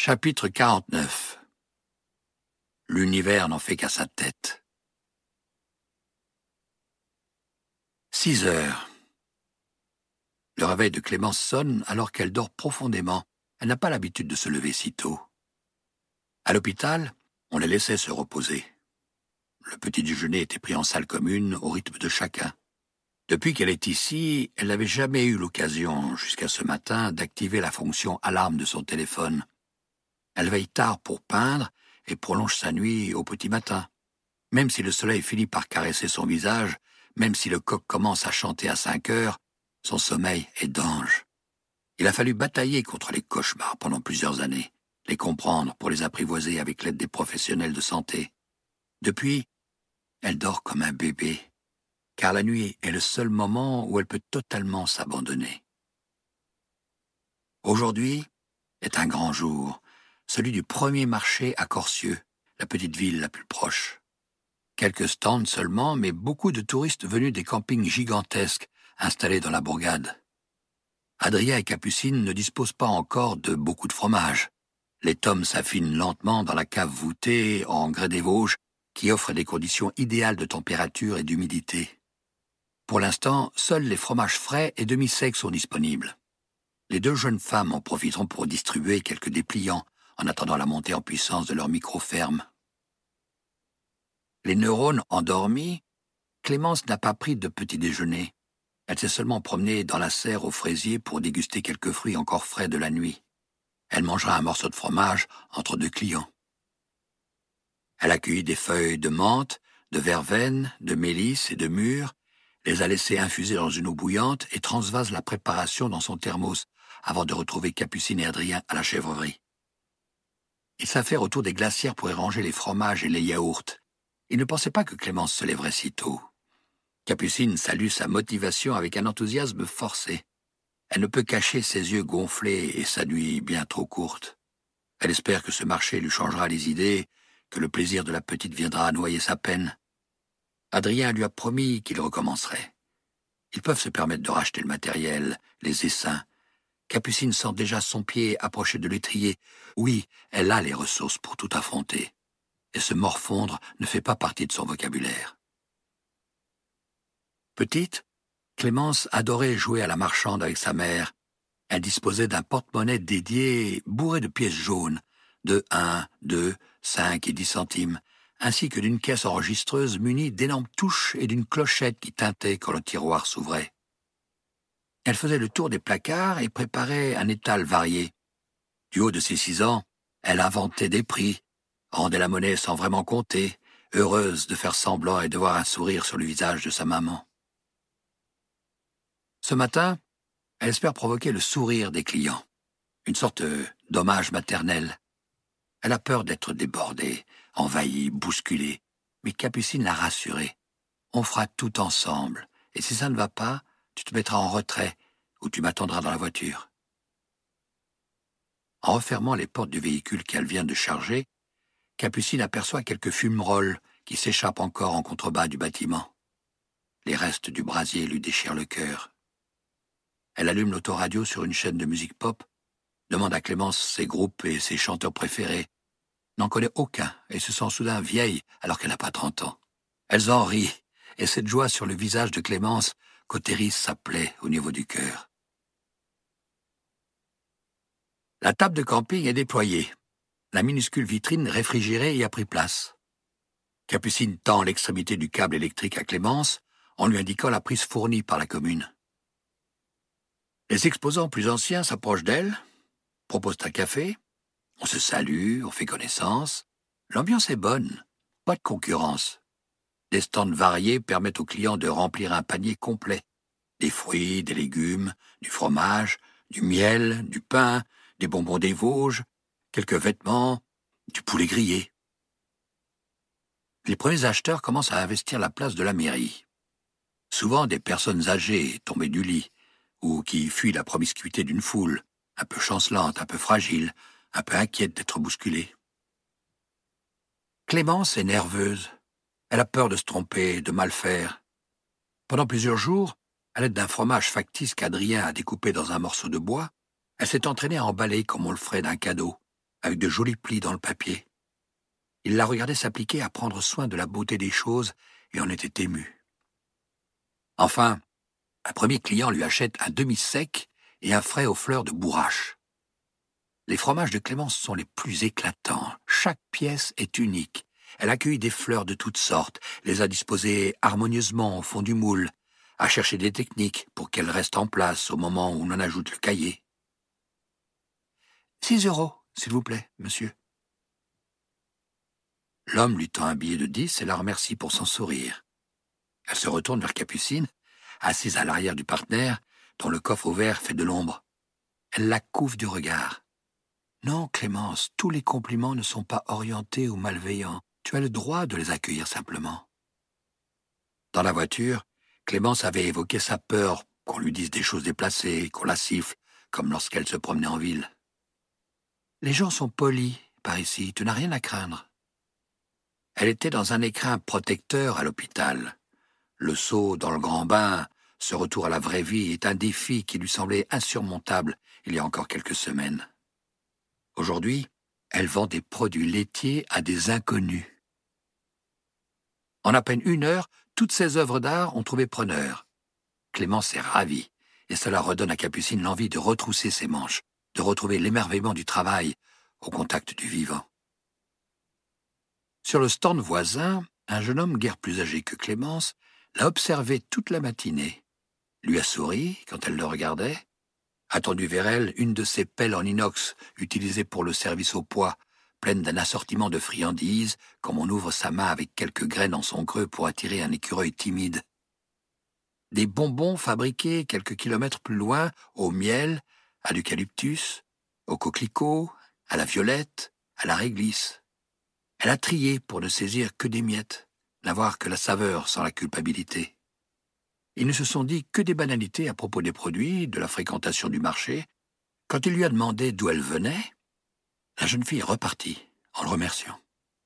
Chapitre 49. L'univers n'en fait qu'à sa tête. 6 heures. Le réveil de Clémence sonne alors qu'elle dort profondément. Elle n'a pas l'habitude de se lever si tôt. À l'hôpital, on les laissait se reposer. Le petit déjeuner était pris en salle commune au rythme de chacun. Depuis qu'elle est ici, elle n'avait jamais eu l'occasion, jusqu'à ce matin, d'activer la fonction alarme de son téléphone. Elle veille tard pour peindre et prolonge sa nuit au petit matin. Même si le soleil finit par caresser son visage, même si le coq commence à chanter à 5 heures, son sommeil est d'ange. Il a fallu batailler contre les cauchemars pendant plusieurs années, les comprendre pour les apprivoiser avec l'aide des professionnels de santé. Depuis, elle dort comme un bébé, car la nuit est le seul moment où elle peut totalement s'abandonner. Aujourd'hui est un grand jour, celui du premier marché à Corcieux, la petite ville la plus proche. Quelques stands seulement, mais beaucoup de touristes venus des campings gigantesques installés dans la bourgade. Adrien et Capucine ne disposent pas encore de beaucoup de fromage. Les tomes s'affinent lentement dans la cave voûtée en grès des Vosges qui offre des conditions idéales de température et d'humidité. Pour l'instant, seuls les fromages frais et demi-secs sont disponibles. Les deux jeunes femmes en profiteront pour distribuer quelques dépliants en attendant la montée en puissance de leur micro-ferme. Les neurones endormis, Clémence n'a pas pris de petit déjeuner. Elle s'est seulement promenée dans la serre aux fraisiers pour déguster quelques fruits encore frais de la nuit. Elle mangera un morceau de fromage entre deux clients. Elle a cueilli des feuilles de menthe, de verveine, de mélisse et de mûre, les a laissées infuser dans une eau bouillante et transvase la préparation dans son thermos avant de retrouver Capucine et Adrien à la chèvrerie. Il s'affaire autour des glacières pour y ranger les fromages et les yaourts. Il ne pensait pas que Clémence se lèverait si tôt. Capucine salue sa motivation avec un enthousiasme forcé. Elle ne peut cacher ses yeux gonflés et sa nuit bien trop courte. Elle espère que ce marché lui changera les idées, que le plaisir de la petite viendra à noyer sa peine. Adrien lui a promis qu'il recommencerait. Ils peuvent se permettre de racheter le matériel, les essaims. Capucine sent déjà son pied approcher de l'étrier. Oui, elle a les ressources pour tout affronter. Et se morfondre ne fait pas partie de son vocabulaire. Petite, Clémence adorait jouer à la marchande avec sa mère. Elle disposait d'un porte-monnaie dédié bourré de pièces jaunes, de 1, 2, 5 et 10 centimes, ainsi que d'une caisse enregistreuse munie d'énormes touches et d'une clochette qui tintait quand le tiroir s'ouvrait. Elle faisait le tour des placards et préparait un étal varié. Du haut de ses 6 ans, elle inventait des prix, rendait la monnaie sans vraiment compter, heureuse de faire semblant et de voir un sourire sur le visage de sa maman. Ce matin, elle espère provoquer le sourire des clients, une sorte d'hommage maternel. Elle a peur d'être débordée, envahie, bousculée, mais Capucine l'a rassurée. On fera tout ensemble, et si ça ne va pas, tu te mettras en retrait, ou tu m'attendras dans la voiture. En refermant les portes du véhicule qu'elle vient de charger, Capucine aperçoit quelques fumerolles qui s'échappent encore en contrebas du bâtiment. Les restes du brasier lui déchirent le cœur. Elle allume l'autoradio sur une chaîne de musique pop, demande à Clémence ses groupes et ses chanteurs préférés, n'en connaît aucun et se sent soudain vieille alors qu'elle n'a pas 30 ans. Elles en rient, et cette joie sur le visage de Clémence cautérise sa plaie au niveau du cœur. La table de camping est déployée. La minuscule vitrine réfrigérée y a pris place. Capucine tend l'extrémité du câble électrique à Clémence en lui indiquant la prise fournie par la commune. Les exposants plus anciens s'approchent d'elle, proposent un café, on se salue, on fait connaissance. L'ambiance est bonne, pas de concurrence. Des stands variés permettent aux clients de remplir un panier complet. Des fruits, des légumes, du fromage, du miel, du pain, des bonbons des Vosges, quelques vêtements, du poulet grillé. Les premiers acheteurs commencent à investir la place de la mairie. Souvent des personnes âgées, tombées du lit, ou qui fuient la promiscuité d'une foule, un peu chancelante, un peu fragile, un peu inquiète d'être bousculée. Clémence est nerveuse. Elle a peur de se tromper, de mal faire. Pendant plusieurs jours, à l'aide d'un fromage factice qu'Adrien a découpé dans un morceau de bois, elle s'est entraînée à emballer comme on le ferait d'un cadeau, avec de jolis plis dans le papier. Il la regardait s'appliquer à prendre soin de la beauté des choses et en était ému. Enfin, un premier client lui achète un demi-sec et un frais aux fleurs de bourrache. Les fromages de Clémence sont les plus éclatants. Chaque pièce est unique. Elle accueille des fleurs de toutes sortes, les a disposées harmonieusement au fond du moule, a cherché des techniques pour qu'elles restent en place au moment où on en ajoute le cahier. 6 €, s'il vous plaît, monsieur. L'homme lui tend un billet de 10 et la remercie pour son sourire. Elle se retourne vers Capucine, assise à l'arrière du partenaire, dont le coffre ouvert fait de l'ombre. Elle la couvre du regard. Non, Clémence, tous les compliments ne sont pas orientés ou malveillants. Tu as le droit de les accueillir simplement. Dans la voiture, Clémence avait évoqué sa peur qu'on lui dise des choses déplacées, qu'on la siffle, comme lorsqu'elle se promenait en ville. Les gens sont polis par ici, tu n'as rien à craindre. Elle était dans un écrin protecteur à l'hôpital. Le saut dans le grand bain, ce retour à la vraie vie est un défi qui lui semblait insurmontable il y a encore quelques semaines. Aujourd'hui, elle vend des produits laitiers à des inconnus. En à peine 1 heure, toutes ses œuvres d'art ont trouvé preneur. Clémence est ravie, et cela redonne à Capucine l'envie de retrousser ses manches, de retrouver l'émerveillement du travail au contact du vivant. Sur le stand voisin, un jeune homme guère plus âgé que Clémence l'a observé toute la matinée, lui a souri quand elle le regardait, a tendu vers elle une de ces pelles en inox utilisées pour le service au poids, pleine d'un assortiment de friandises, comme on ouvre sa main avec quelques graines en son creux pour attirer un écureuil timide. Des bonbons fabriqués quelques kilomètres plus loin, au miel, à l'eucalyptus, au coquelicot, à la violette, à la réglisse. Elle a trié pour ne saisir que des miettes, n'avoir que la saveur sans la culpabilité. Ils ne se sont dit que des banalités à propos des produits, de la fréquentation du marché. Quand il lui a demandé d'où elle venait, la jeune fille est repartie en le remerciant.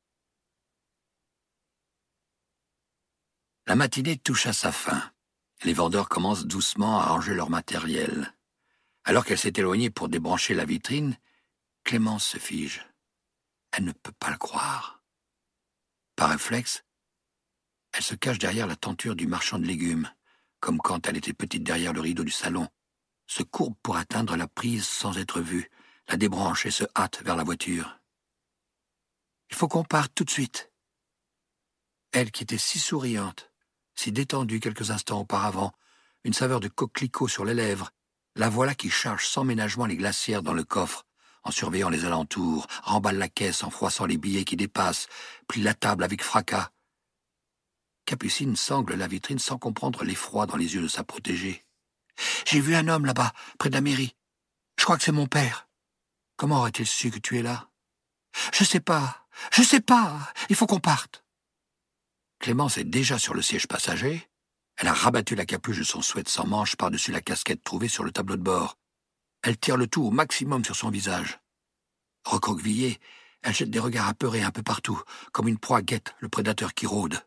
La matinée touche à sa fin. Les vendeurs commencent doucement à ranger leur matériel. Alors qu'elle s'est éloignée pour débrancher la vitrine, Clémence se fige. Elle ne peut pas le croire. Par réflexe, elle se cache derrière la tenture du marchand de légumes, comme quand elle était petite derrière le rideau du salon, se courbe pour atteindre la prise sans être vue, la débranche et se hâte vers la voiture. « Il faut qu'on parte tout de suite. » Elle qui était si souriante, si détendue quelques instants auparavant, une saveur de coquelicot sur les lèvres, la voilà qui charge sans ménagement les glacières dans le coffre, en surveillant les alentours, remballe la caisse en froissant les billets qui dépassent, plie la table avec fracas. Capucine sangle la vitrine sans comprendre l'effroi dans les yeux de sa protégée. « J'ai vu un homme là-bas, près de la mairie. Je crois que c'est mon père. Comment aurait-il su que tu es là ? » « Je sais pas, il faut qu'on parte. » Clémence est déjà sur le siège passager. Elle a rabattu la capuche de son sweat sans manches par-dessus la casquette trouvée sur le tableau de bord. Elle tire le tout au maximum sur son visage. Recroquevillée, elle jette des regards apeurés un peu partout, comme une proie guette le prédateur qui rôde.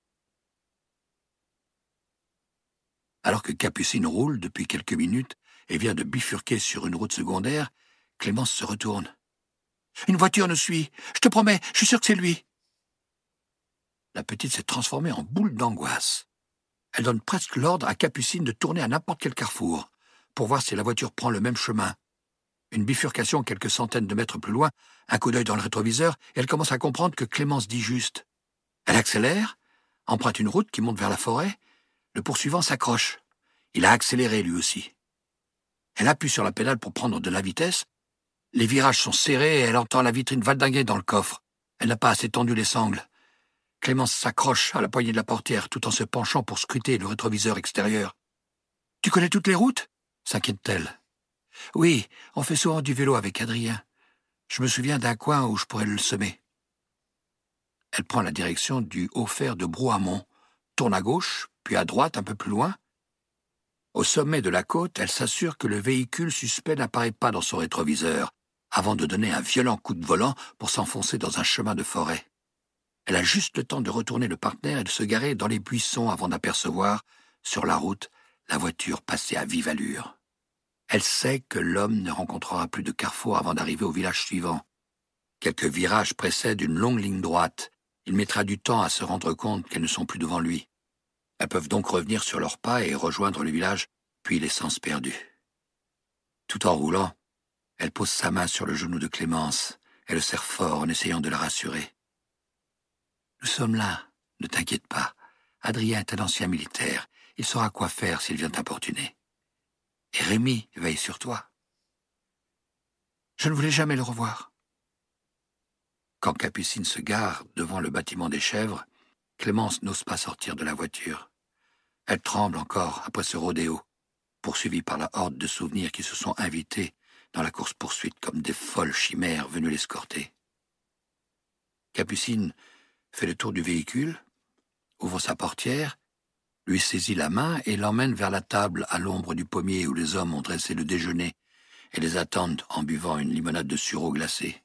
Alors que Capucine roule depuis quelques minutes et vient de bifurquer sur une route secondaire, Clémence se retourne. « Une voiture nous suit. Je te promets, je suis sûr que c'est lui. » La petite s'est transformée en boule d'angoisse. Elle donne presque l'ordre à Capucine de tourner à n'importe quel carrefour, pour voir si la voiture prend le même chemin. Une bifurcation quelques centaines de mètres plus loin, un coup d'œil dans le rétroviseur, et elle commence à comprendre que Clémence dit juste. Elle accélère, emprunte une route qui monte vers la forêt. Le poursuivant s'accroche. Il a accéléré lui aussi. Elle appuie sur la pédale pour prendre de la vitesse. Les virages sont serrés et elle entend la vitrine valdinguer dans le coffre. Elle n'a pas assez tendu les sangles. Clémence s'accroche à la poignée de la portière tout en se penchant pour scruter le rétroviseur extérieur. « Tu connais toutes les routes ?» s'inquiète-t-elle. « Oui, on fait souvent du vélo avec Adrien. Je me souviens d'un coin où je pourrais le semer. » Elle prend la direction du Haut-Fer de Brouhamont, tourne à gauche, puis à droite un peu plus loin. Au sommet de la côte, elle s'assure que le véhicule suspect n'apparaît pas dans son rétroviseur, avant de donner un violent coup de volant pour s'enfoncer dans un chemin de forêt. Elle a juste le temps de retourner le partenaire et de se garer dans les buissons avant d'apercevoir, sur la route, la voiture passer à vive allure. Elle sait que l'homme ne rencontrera plus de carrefour avant d'arriver au village suivant. Quelques virages précèdent une longue ligne droite. Il mettra du temps à se rendre compte qu'elles ne sont plus devant lui. Elles peuvent donc revenir sur leurs pas et rejoindre le village, puis l'essence perdue. Tout en roulant, elle pose sa main sur le genou de Clémence. Elle le serre fort en essayant de la rassurer. « Nous sommes là, ne t'inquiète pas. Adrien est un ancien militaire. Il saura quoi faire s'il vient t'importuner. Et Rémi veille sur toi. Je ne voulais jamais le revoir. » Quand Capucine se gare devant le bâtiment des chèvres, Clémence n'ose pas sortir de la voiture. Elle tremble encore après ce rodéo, poursuivie par la horde de souvenirs qui se sont invités dans la course-poursuite comme des folles chimères venues l'escorter. Capucine fait le tour du véhicule, ouvre sa portière, lui saisit la main et l'emmène vers la table à l'ombre du pommier où les hommes ont dressé le déjeuner et les attendent en buvant une limonade de sureau glacé.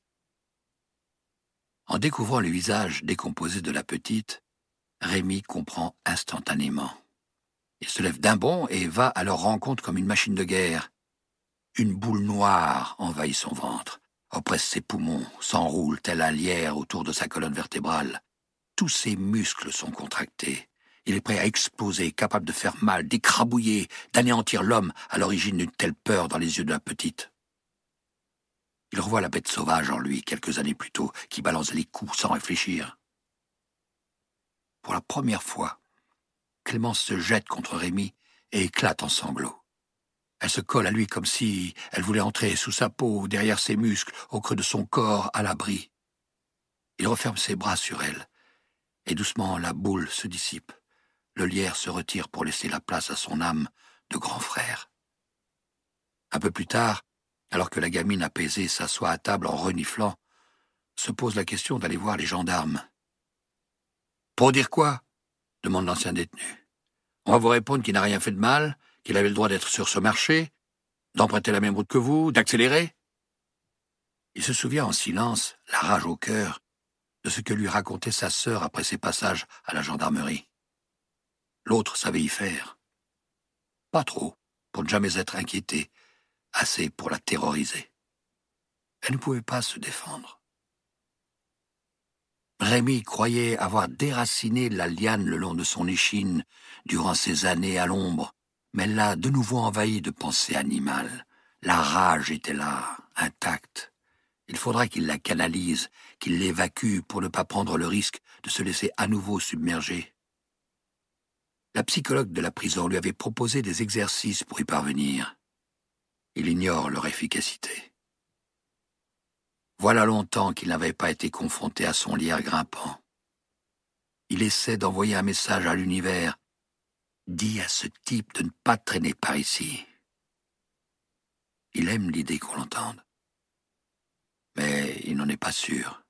En découvrant le visage décomposé de la petite, Rémi comprend instantanément. Il se lève d'un bond et va à leur rencontre comme une machine de guerre. Une boule noire envahit son ventre, oppresse ses poumons, s'enroule tel un lierre autour de sa colonne vertébrale. Tous ses muscles sont contractés. Il est prêt à exploser, capable de faire mal, d'écrabouiller, d'anéantir l'homme à l'origine d'une telle peur dans les yeux de la petite. Il revoit la bête sauvage en lui, quelques années plus tôt, qui balance les coups sans réfléchir. Pour la première fois, Clémence se jette contre Rémi et éclate en sanglots. Elle se colle à lui comme si elle voulait entrer sous sa peau, derrière ses muscles, au creux de son corps, à l'abri. Il referme ses bras sur elle, et doucement la boule se dissipe. Le lierre se retire pour laisser la place à son âme de grand frère. Un peu plus tard, alors que la gamine apaisée s'assoit à table en reniflant, se pose la question d'aller voir les gendarmes. « Pour dire quoi ?» demande l'ancien détenu. « On va vous répondre qu'il n'a rien fait de mal, qu'il avait le droit d'être sur ce marché, d'emprunter la même route que vous, d'accélérer ?» Il se souvient en silence, la rage au cœur, de ce que lui racontait sa sœur après ses passages à la gendarmerie. L'autre savait y faire. Pas trop, pour ne jamais être inquiété, assez pour la terroriser. Elle ne pouvait pas se défendre. Rémi croyait avoir déraciné la liane le long de son échine durant ces années à l'ombre, mais elle l'a de nouveau envahi de pensées animales. La rage était là, intacte. Il faudra qu'il la canalise, qu'il l'évacue pour ne pas prendre le risque de se laisser à nouveau submerger. La psychologue de la prison lui avait proposé des exercices pour y parvenir. Il ignore leur efficacité. Voilà longtemps qu'il n'avait pas été confronté à son lierre grimpant. Il essaie d'envoyer un message à l'univers. Dis à ce type de ne pas traîner par ici. Il aime l'idée qu'on l'entende. Mais il n'en est pas sûr.